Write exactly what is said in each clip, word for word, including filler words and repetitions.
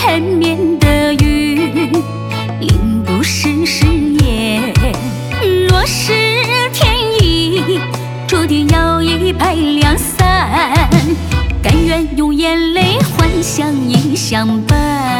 缠绵的云，令不是誓言。若是天意，注定要一拍两散，甘愿用眼泪换相依相伴。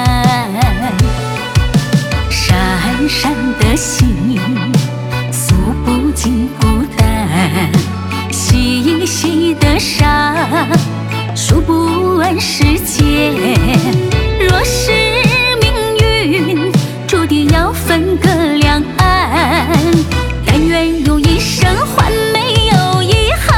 闪闪的星，诉不尽孤单；细细的沙，数不完世间。若是命运注定要分隔两岸，甘愿用一生换没有遗憾。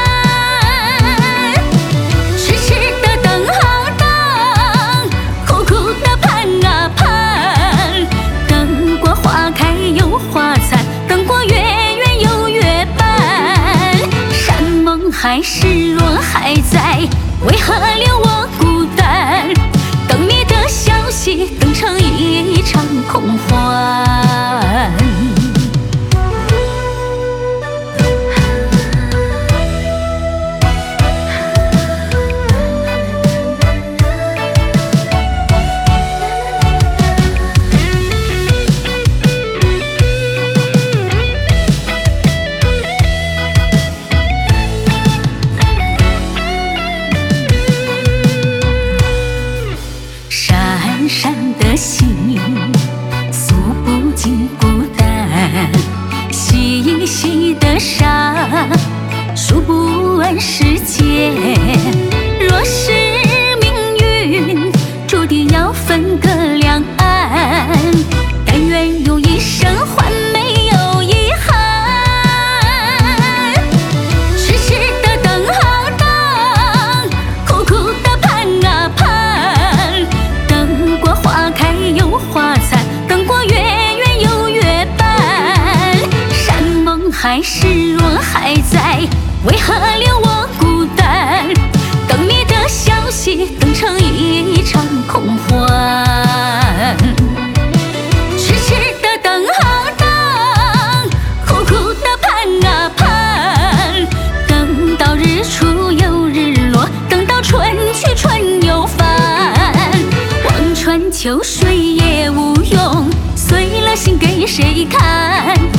痴痴的等啊等，苦苦的盼啊盼，等过花开又花残，等过月圆又月半。山盟海誓若还在，为何留我孤单？等你的消息，等成一场空幻。闪闪的星，诉不尽孤单；细细的沙，数不完世间。若是命运注定要分隔两岸，甘愿用一生换没有遗憾。痴痴的等啊等，苦苦的盼啊盼，等过花开又花残，等过月圆又月半。山盟海誓若还在，为何留我孤单？等你的消息，等成一场空幻。痴痴的等啊等，苦苦的盼啊盼，等到日出又日落，等到春去春又返。望穿秋水也无用，碎了心给谁看？